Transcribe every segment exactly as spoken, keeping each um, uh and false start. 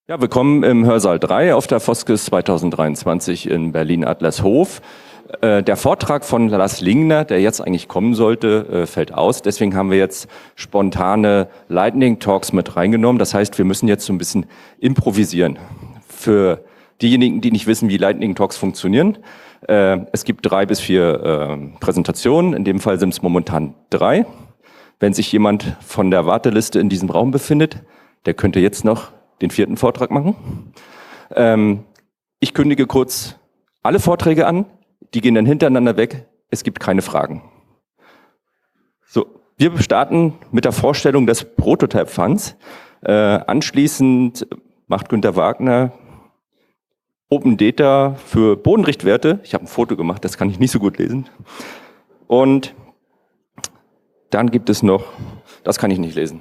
Ja, willkommen im Hörsaal drei auf der Foskes zweitausenddreiundzwanzig in Berlin-Adlershof. Äh, der Vortrag von Lars Lingner, der jetzt eigentlich kommen sollte, äh, fällt aus. Deswegen haben wir jetzt spontane Lightning Talks mit reingenommen. Das heißt, wir müssen jetzt so ein bisschen improvisieren. Für diejenigen, die nicht wissen, wie Lightning Talks funktionieren, äh, es gibt drei bis vier äh, Präsentationen. In dem Fall sind es momentan drei. Wenn sich jemand von der Warteliste in diesem Raum befindet, der könnte jetzt noch den vierten Vortrag machen. Ähm, ich kündige kurz alle Vorträge an, die gehen dann hintereinander weg, es gibt keine Fragen. So, wir starten mit der Vorstellung des Prototype Funds. Äh, anschließend macht Günter Wagner Open Data für Bodenrichtwerte. Ich habe ein Foto gemacht, das kann ich nicht so gut lesen. Und dann gibt es noch, das kann ich nicht lesen.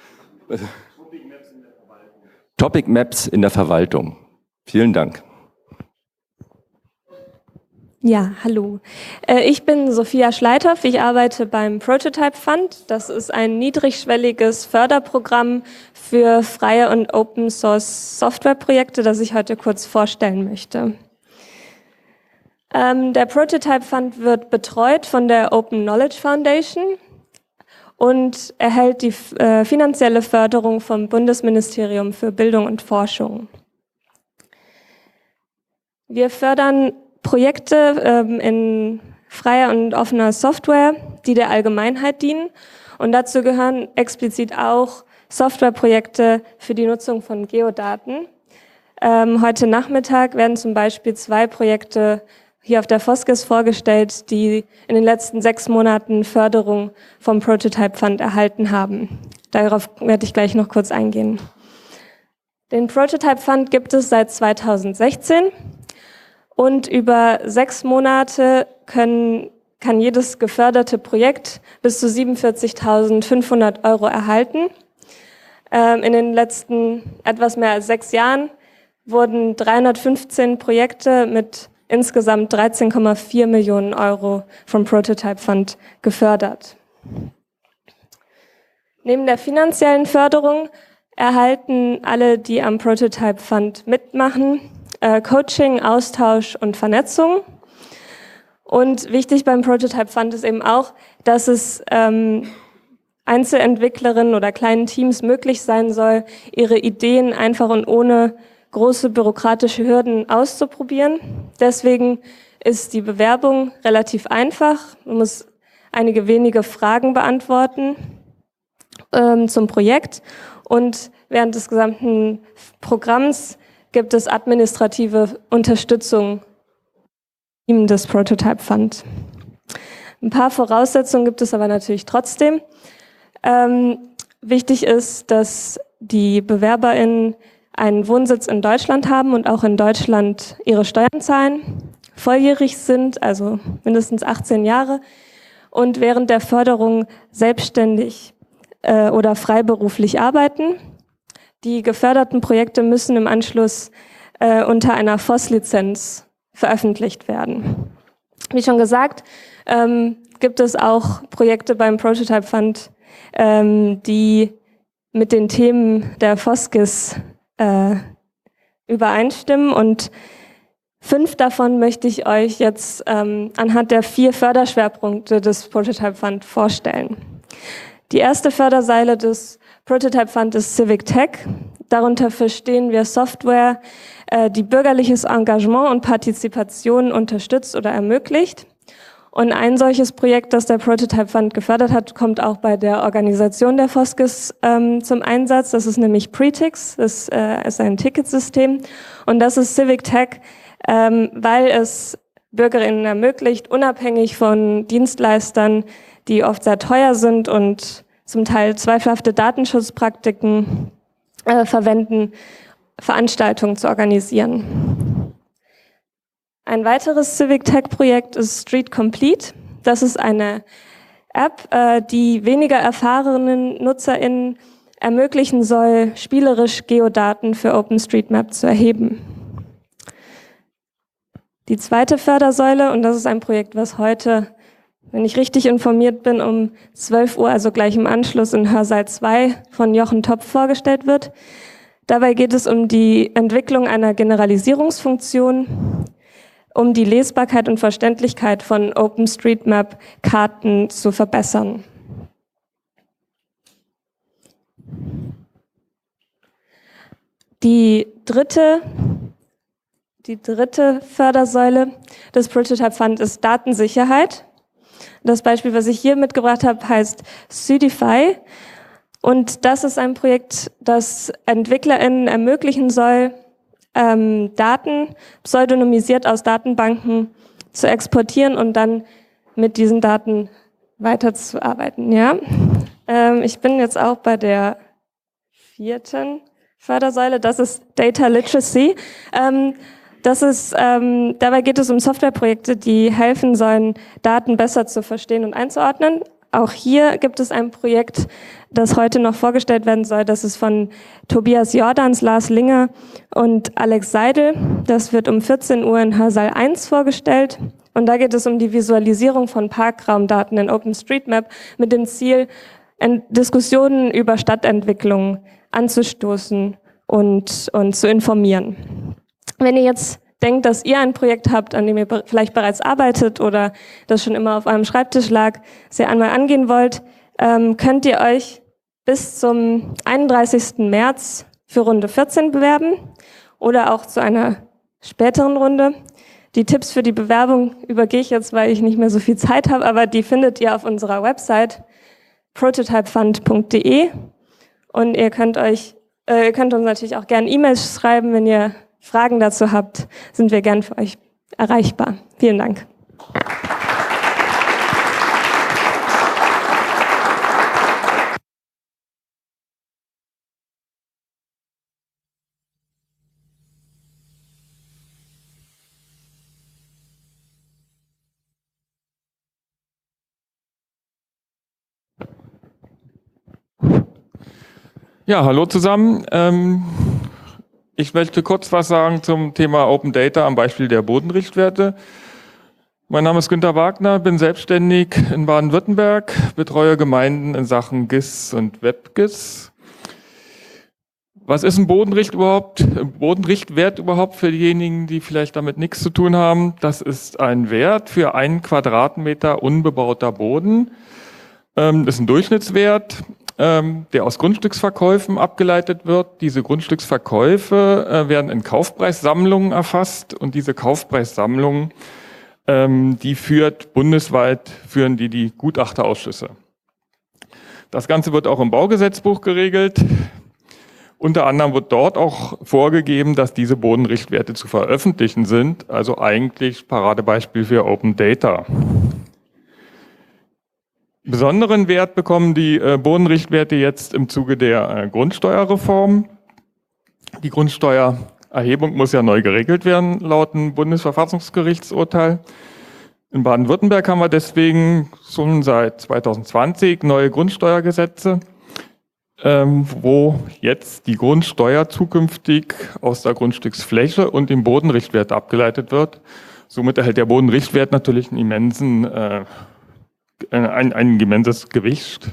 Topic Maps in der Verwaltung. Vielen Dank. Ja, hallo. Ich bin Sophia Schleithoff. Ich arbeite beim Prototype Fund. Das ist ein niedrigschwelliges Förderprogramm für freie und Open Source Softwareprojekte, das ich heute kurz vorstellen möchte. Der Prototype Fund wird betreut von der Open Knowledge Foundation und erhält die äh, finanzielle Förderung vom Bundesministerium für Bildung und Forschung. Wir fördern Projekte ähm, in freier und offener Software, die der Allgemeinheit dienen. Und dazu gehören explizit auch Softwareprojekte für die Nutzung von Geodaten. Ähm, heute Nachmittag werden zum Beispiel zwei Projekte hier auf der Foskes vorgestellt, die in den letzten sechs Monaten Förderung vom Prototype Fund erhalten haben. Darauf werde ich gleich noch kurz eingehen. Den Prototype Fund gibt es seit zweitausendsechzehn und über sechs Monate können, kann jedes geförderte Projekt bis zu siebenundvierzigtausendfünfhundert Euro erhalten. Ähm, in den letzten etwas mehr als sechs Jahren wurden dreihundertfünfzehn Projekte mit insgesamt dreizehn Komma vier Millionen Euro vom Prototype Fund gefördert. Neben der finanziellen Förderung erhalten alle, die am Prototype Fund mitmachen, äh, Coaching, Austausch und Vernetzung. Und wichtig beim Prototype Fund ist eben auch, dass es ähm, Einzelentwicklerinnen oder kleinen Teams möglich sein soll, ihre Ideen einfach und ohne große bürokratische Hürden auszuprobieren. Deswegen ist die Bewerbung relativ einfach. Man muss einige wenige Fragen beantworten ähm, zum Projekt. Und während des gesamten Programms gibt es administrative Unterstützung im des Prototype Fund. Ein paar Voraussetzungen gibt es aber natürlich trotzdem. Ähm, wichtig ist, dass die BewerberInnen einen Wohnsitz in Deutschland haben und auch in Deutschland ihre Steuern zahlen, volljährig sind, also mindestens achtzehn Jahre und während der Förderung selbstständig äh, oder freiberuflich arbeiten. Die geförderten Projekte müssen im Anschluss äh, unter einer F O S-Lizenz veröffentlicht werden. Wie schon gesagt, ähm, gibt es auch Projekte beim Prototype Fund, ähm, die mit den Themen der Foskes Äh, übereinstimmen und fünf davon möchte ich euch jetzt ähm, anhand der vier Förderschwerpunkte des Prototype Fund vorstellen. Die erste Fördersäule des Prototype Fund ist Civic Tech. Darunter verstehen wir Software, äh, die bürgerliches Engagement und Partizipation unterstützt oder ermöglicht. Und ein solches Projekt, das der Prototype Fund gefördert hat, kommt auch bei der Organisation der Foskes ähm, zum Einsatz. Das ist nämlich Pretix, das äh, ist ein Ticketsystem. Und das ist Civic Tech, ähm, weil es BürgerInnen ermöglicht, unabhängig von Dienstleistern, die oft sehr teuer sind und zum Teil zweifelhafte Datenschutzpraktiken äh, verwenden, Veranstaltungen zu organisieren. Ein weiteres Civic Tech Projekt ist Street Complete. Das ist eine App, die weniger erfahrenen NutzerInnen ermöglichen soll, spielerisch Geodaten für OpenStreetMap zu erheben. Die zweite Fördersäule, und das ist ein Projekt, was heute, wenn ich richtig informiert bin, um zwölf Uhr, also gleich im Anschluss in Hörsaal zwei von Jochen Topf vorgestellt wird. Dabei geht es um die Entwicklung einer Generalisierungsfunktion, um die Lesbarkeit und Verständlichkeit von OpenStreetMap-Karten zu verbessern. Die dritte, die dritte Fördersäule des Prototype Fund ist Datensicherheit. Das Beispiel, was ich hier mitgebracht habe, heißt Sudify. Und das ist ein Projekt, das EntwicklerInnen ermöglichen soll, ähm, Daten pseudonymisiert aus Datenbanken zu exportieren und dann mit diesen Daten weiterzuarbeiten. Ja? Ähm, ich bin jetzt auch bei der vierten Fördersäule, das ist Data Literacy. Ähm, das ist, ähm, dabei geht es um Softwareprojekte, die helfen sollen, Daten besser zu verstehen und einzuordnen. Auch hier gibt es ein Projekt, das heute noch vorgestellt werden soll. Das ist von Tobias Jordans, Lars Linger und Alex Seidel. Das wird um vierzehn Uhr in Hörsaal eins vorgestellt. Und da geht es um die Visualisierung von Parkraumdaten in OpenStreetMap mit dem Ziel, Diskussionen über Stadtentwicklung anzustoßen und, und zu informieren. Wenn ihr jetzt denkt, dass ihr ein Projekt habt, an dem ihr vielleicht bereits arbeitet oder das schon immer auf eurem Schreibtisch lag, das ihr einmal angehen wollt, ähm, könnt ihr euch bis zum einunddreißigsten März für Runde vierzehn bewerben oder auch zu einer späteren Runde. Die Tipps für die Bewerbung übergehe ich jetzt, weil ich nicht mehr so viel Zeit habe, aber die findet ihr auf unserer Website prototypefund punkt de und ihr könnt euch, äh, ihr könnt uns natürlich auch gerne E-Mails schreiben, wenn ihr Fragen dazu habt, sind wir gern für euch erreichbar. Vielen Dank. Ja, hallo zusammen. Ähm Ich möchte kurz was sagen zum Thema Open Data am Beispiel der Bodenrichtwerte. Mein Name ist Günter Wagner, bin selbstständig in Baden-Württemberg, betreue Gemeinden in Sachen G I S und WebGIS. Was ist ein Bodenricht überhaupt? Bodenrichtwert überhaupt für diejenigen, die vielleicht damit nichts zu tun haben? Das ist ein Wert für einen Quadratmeter unbebauter Boden. Das ist ein Durchschnittswert, der aus Grundstücksverkäufen abgeleitet wird. Diese Grundstücksverkäufe äh, werden in Kaufpreissammlungen erfasst und diese Kaufpreissammlungen, ähm, die führt bundesweit, führen die die Gutachterausschüsse. Das Ganze wird auch im Baugesetzbuch geregelt. Unter anderem wird dort auch vorgegeben, dass diese Bodenrichtwerte zu veröffentlichen sind, also eigentlich Paradebeispiel für Open Data. Besonderen Wert bekommen die äh, Bodenrichtwerte jetzt im Zuge der äh, Grundsteuerreform. Die Grundsteuererhebung muss ja neu geregelt werden, laut dem Bundesverfassungsgerichtsurteil. In Baden-Württemberg haben wir deswegen schon seit zweitausendzwanzig neue Grundsteuergesetze, ähm, wo jetzt die Grundsteuer zukünftig aus der Grundstücksfläche und dem Bodenrichtwert abgeleitet wird. Somit erhält der Bodenrichtwert natürlich einen immensen äh, Ein, ein immenses Gewicht.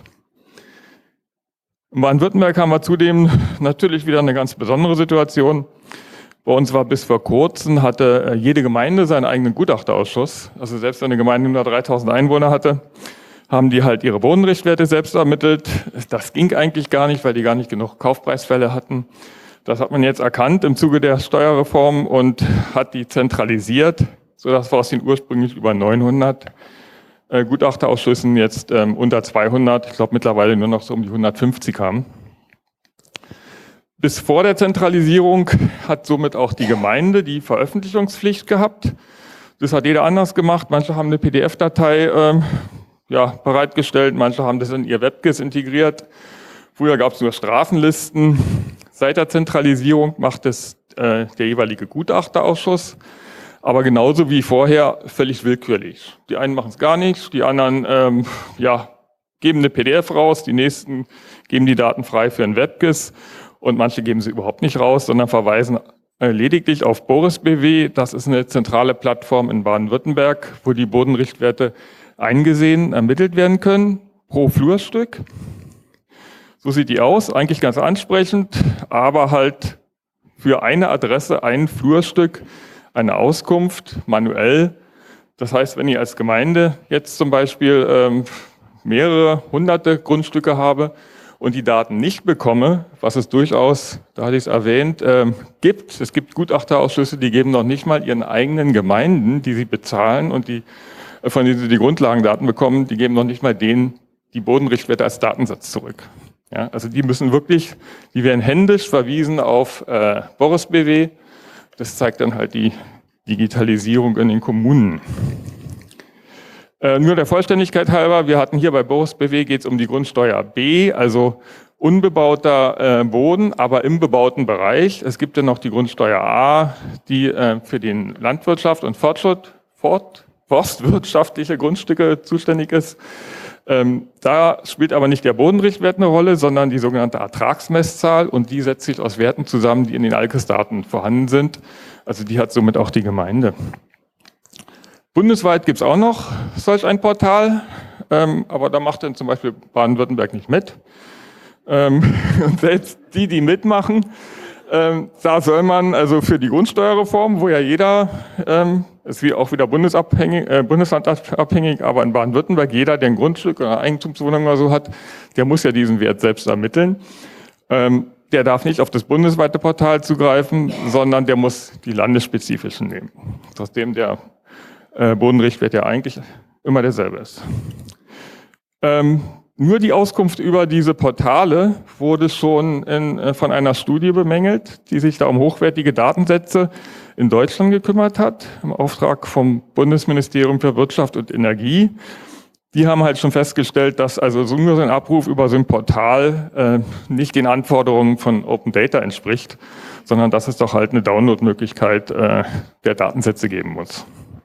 In Baden-Württemberg haben wir zudem natürlich wieder eine ganz besondere Situation. Bei uns war bis vor kurzem, hatte jede Gemeinde seinen eigenen Gutachterausschuss. Also selbst wenn eine Gemeinde nur dreitausend Einwohner hatte, haben die halt ihre Bodenrichtwerte selbst ermittelt. Das ging eigentlich gar nicht, weil die gar nicht genug Kaufpreisfälle hatten. Das hat man jetzt erkannt im Zuge der Steuerreform und hat die zentralisiert, sodass wir aus den ursprünglich über neunhundert Äh, Gutachterausschüssen jetzt ähm, unter zweihundert, ich glaube mittlerweile nur noch so um die hundertfünfzig haben. Bis vor der Zentralisierung hat somit auch die Gemeinde die Veröffentlichungspflicht gehabt. Das hat jeder anders gemacht. Manche haben eine P D F-Datei ähm, ja, bereitgestellt, manche haben das in ihr WebGIS integriert. Früher gab es nur Strafenlisten. Seit der Zentralisierung macht es äh, der jeweilige Gutachterausschuss. Aber genauso wie vorher völlig willkürlich. Die einen machen es gar nicht, die anderen ähm, ja, geben eine P D F raus, die nächsten geben die Daten frei für ein WebGIS und manche geben sie überhaupt nicht raus, sondern verweisen äh, lediglich auf Boris B W. Das ist eine zentrale Plattform in Baden-Württemberg, wo die Bodenrichtwerte eingesehen, ermittelt werden können pro Flurstück. So sieht die aus, eigentlich ganz ansprechend, aber halt für eine Adresse ein Flurstück, eine Auskunft, manuell. Das heißt, wenn ich als Gemeinde jetzt zum Beispiel ähm, mehrere hunderte Grundstücke habe und die Daten nicht bekomme, was es durchaus, da hatte ich es erwähnt, ähm, gibt. Es gibt Gutachterausschüsse, die geben noch nicht mal ihren eigenen Gemeinden, die sie bezahlen und die, von denen sie die Grundlagendaten bekommen, die geben noch nicht mal denen die Bodenrichtwerte als Datensatz zurück. Ja, also die müssen wirklich, die werden händisch verwiesen auf äh, Boris B W. Das zeigt dann halt die Digitalisierung in den Kommunen. Äh, nur der Vollständigkeit halber, wir hatten hier bei Boris B W geht es um die Grundsteuer B, also unbebauter äh, Boden, aber im bebauten Bereich. Es gibt dann noch die Grundsteuer A, die äh, für den Landwirtschaft und Fortschritt, Fort, forstwirtschaftliche Grundstücke zuständig ist. Ähm, da spielt aber nicht der Bodenrichtwert eine Rolle, sondern die sogenannte Ertragsmesszahl und die setzt sich aus Werten zusammen, die in den A L K E-Daten vorhanden sind. Also die hat somit auch die Gemeinde. Bundesweit gibt es auch noch solch ein Portal, ähm, aber da macht dann zum Beispiel Baden-Württemberg nicht mit. Ähm, und selbst die, die mitmachen, ähm, da soll man also für die Grundsteuerreform, wo ja jeder, ähm, ist wie auch wieder bundesabhängig, äh, bundeslandabhängig, aber in Baden-Württemberg, jeder, der ein Grundstück oder Eigentumswohnung oder so hat, der muss ja diesen Wert selbst ermitteln. Ähm, der darf nicht auf das bundesweite Portal zugreifen, sondern der muss die landesspezifischen nehmen. Trotzdem der äh, Bodenrichtwert ja eigentlich immer derselbe ist. Ähm, Nur die Auskunft über diese Portale wurde schon in, äh, von einer Studie bemängelt, die sich da um hochwertige Datensätze in Deutschland gekümmert hat, im Auftrag vom Bundesministerium für Wirtschaft und Energie. Die haben halt schon festgestellt, dass also so nur so ein Abruf über so ein Portal äh, nicht den Anforderungen von Open Data entspricht, sondern dass es doch halt eine Downloadmöglichkeit äh, der Datensätze geben muss.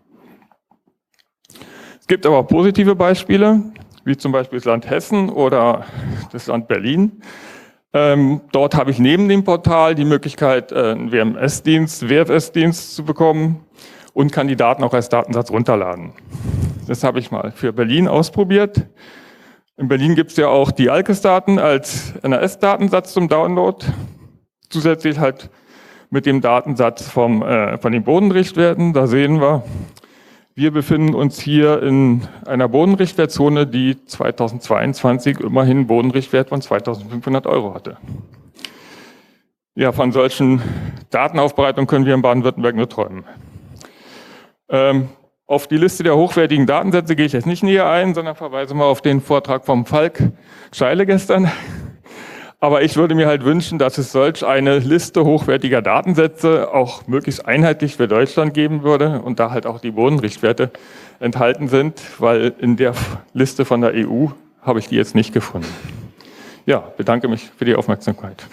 Es gibt aber auch positive Beispiele, wie zum Beispiel das Land Hessen oder das Land Berlin. Ähm, dort habe ich neben dem Portal die Möglichkeit, äh, einen W M S-Dienst, W F S-Dienst zu bekommen und kann die Daten auch als Datensatz runterladen. Das habe ich mal für Berlin ausprobiert. In Berlin gibt es ja auch die A L K E-Daten als N R S-Datensatz zum Download. Zusätzlich halt mit dem Datensatz vom, äh, von den Bodenrichtwerten. Da sehen wir, wir befinden uns hier in einer Bodenrichtwertzone, die zweitausendzweiundzwanzig immerhin einen Bodenrichtwert von zweitausendfünfhundert Euro hatte. Ja, von solchen Datenaufbereitungen können wir in Baden-Württemberg nur träumen. Ähm, auf die Liste der hochwertigen Datensätze gehe ich jetzt nicht näher ein, sondern verweise mal auf den Vortrag vom Falk Scheile gestern. Aber ich würde mir halt wünschen, dass es solch eine Liste hochwertiger Datensätze auch möglichst einheitlich für Deutschland geben würde und da halt auch die Bodenrichtwerte enthalten sind, weil in der Liste von der E U habe ich die jetzt nicht gefunden. Ja, bedanke mich für die Aufmerksamkeit.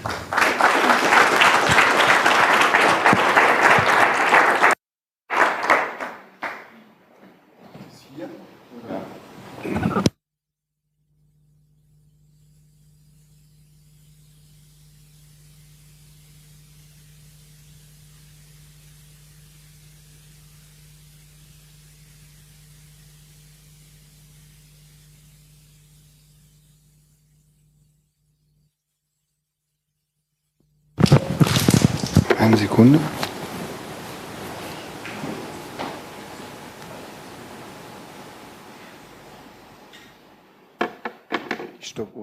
Eine Sekunde. Die Stoppuhr.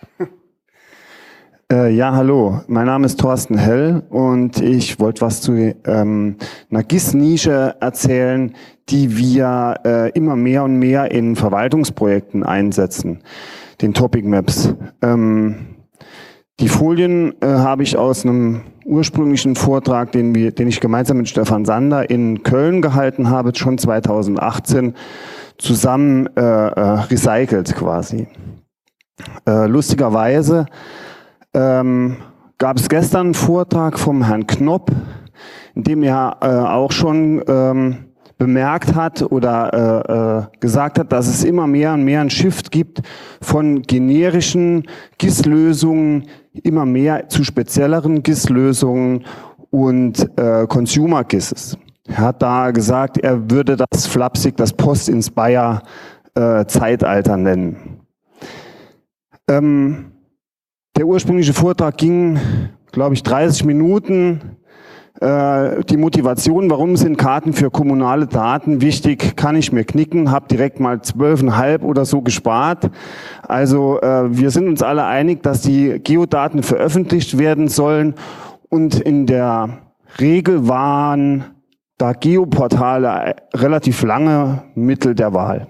äh, ja, hallo. Mein Name ist Thorsten Hell und ich wollte was zu ähm, einer G I S-Nische erzählen, die wir äh, immer mehr und mehr in Verwaltungsprojekten einsetzen, den Topic Maps. Ähm, Die Folien äh, habe ich aus einem ursprünglichen Vortrag, den, wir, den ich gemeinsam mit Stefan Sander in Köln gehalten habe, schon zweitausendachtzehn zusammen äh, äh, recycelt quasi. Äh, lustigerweise ähm, gab es gestern einen Vortrag vom Herrn Knopp, in dem er äh, auch schon ähm, bemerkt hat oder äh, äh, gesagt hat, dass es immer mehr und mehr ein Shift gibt von generischen G I S-Lösungen immer mehr zu spezielleren G I S-Lösungen und äh, Consumer-G I S. Er hat da gesagt, er würde das flapsig das Post-Inspire-Zeitalter äh, nennen. Ähm, der ursprüngliche Vortrag ging, glaube ich, dreißig Minuten. Äh, die Motivation, warum sind Karten für kommunale Daten wichtig, kann ich mir knicken, habe direkt mal zwölfeinhalb oder so gespart. Also äh, wir sind uns alle einig, dass die Geodaten veröffentlicht werden sollen, und in der Regel waren da Geoportale relativ lange Mittel der Wahl.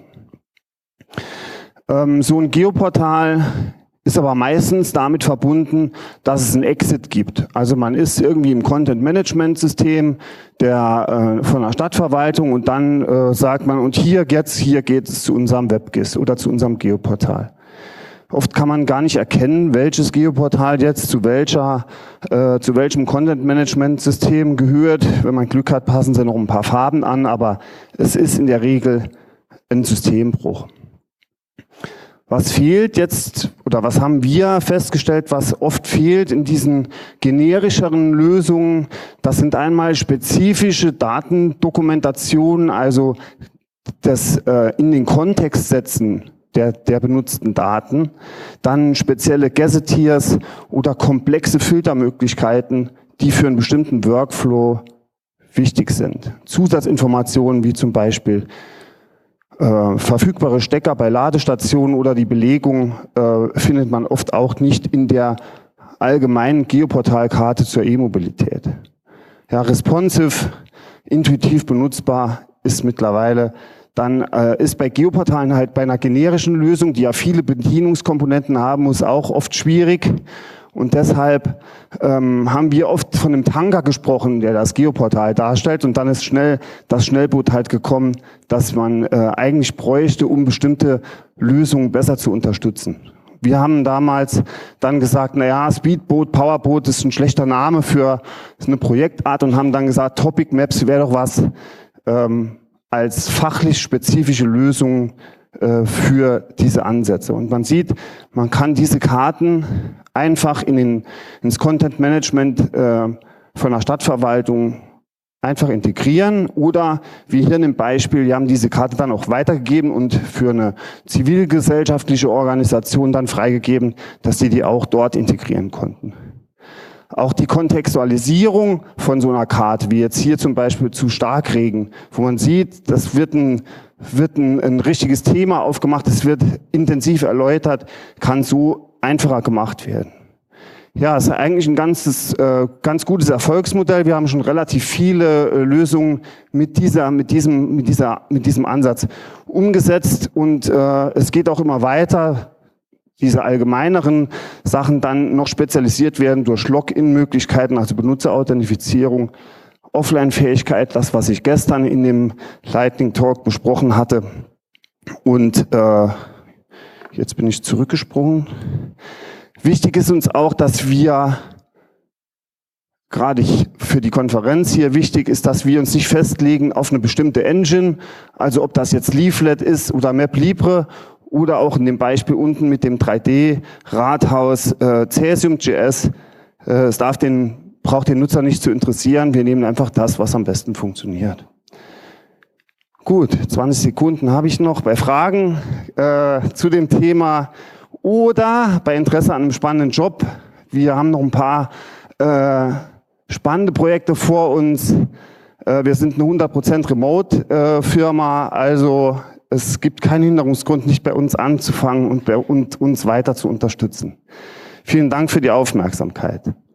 Ähm, so ein Geoportal ist aber meistens damit verbunden, dass es einen Exit gibt. Also man ist irgendwie im Content-Management-System der äh, von der Stadtverwaltung, und dann äh, sagt man, und hier geht's, hier geht es zu unserem WebGIS oder zu unserem Geoportal. Oft kann man gar nicht erkennen, welches Geoportal jetzt zu welcher, äh, zu welchem Content-Management-System gehört. Wenn man Glück hat, passen sie noch ein paar Farben an, aber es ist in der Regel ein Systembruch. Was fehlt jetzt, oder was haben wir festgestellt, was oft fehlt in diesen generischeren Lösungen? Das sind einmal spezifische Datendokumentationen, also das äh, in den Kontext setzen der, der benutzten Daten, dann spezielle Gazetteers oder komplexe Filtermöglichkeiten, die für einen bestimmten Workflow wichtig sind. Zusatzinformationen wie zum Beispiel äh, verfügbare Stecker bei Ladestationen oder die Belegung äh, findet man oft auch nicht in der allgemeinen Geoportalkarte zur E-Mobilität. Ja, responsive, intuitiv benutzbar ist mittlerweile dann äh, ist bei Geoportalen halt bei einer generischen Lösung, die ja viele Bedienungskomponenten haben muss, auch oft schwierig. Und deshalb ähm, haben wir oft von einem Tanker gesprochen, der das Geoportal darstellt. Und dann ist schnell das Schnellboot halt gekommen, dass man äh, eigentlich bräuchte, um bestimmte Lösungen besser zu unterstützen. Wir haben damals dann gesagt, na ja, Speedboot, Powerboot ist ein schlechter Name für eine Projektart, und haben dann gesagt, Topic Maps wäre doch was ähm, als fachlich spezifische Lösung äh, für diese Ansätze. Und man sieht, man kann diese Karten einfach in den, ins Content Management äh, von der Stadtverwaltung einfach integrieren, oder wie hier in dem Beispiel, wir haben diese Karte dann auch weitergegeben und für eine zivilgesellschaftliche Organisation dann freigegeben, dass die die auch dort integrieren konnten. Auch die Kontextualisierung von so einer Karte, wie jetzt hier zum Beispiel zu Starkregen, wo man sieht, das wird ein, wird ein, ein richtiges Thema aufgemacht, es wird intensiv erläutert, kann so einfacher gemacht werden. Ja, es ist eigentlich ein ganzes, äh, ganz gutes Erfolgsmodell. Wir haben schon relativ viele äh, Lösungen mit dieser, mit diesem, mit dieser, mit diesem Ansatz umgesetzt, und äh, es geht auch immer weiter. Diese allgemeineren Sachen dann noch spezialisiert werden durch Login-Möglichkeiten, also Benutzerauthentifizierung, Offline-Fähigkeit, das, was ich gestern in dem Lightning Talk besprochen hatte. Und äh, jetzt bin ich zurückgesprungen. Wichtig ist uns auch, dass wir, gerade für die Konferenz hier wichtig ist, dass wir uns nicht festlegen auf eine bestimmte Engine, also ob das jetzt Leaflet ist oder MapLibre, oder auch in dem Beispiel unten mit dem drei D-Rathaus äh, Cäsium Punkt J S. Äh, es darf den, braucht den Nutzer nicht zu interessieren. Wir nehmen einfach das, was am besten funktioniert. Gut, zwanzig Sekunden habe ich noch bei Fragen äh, zu dem Thema oder bei Interesse an einem spannenden Job. Wir haben noch ein paar äh, spannende Projekte vor uns. Äh, wir sind eine hundert Prozent Remote-Firma, äh, also es gibt keinen Hinderungsgrund, nicht bei uns anzufangen und, bei, und uns weiter zu unterstützen. Vielen Dank für die Aufmerksamkeit.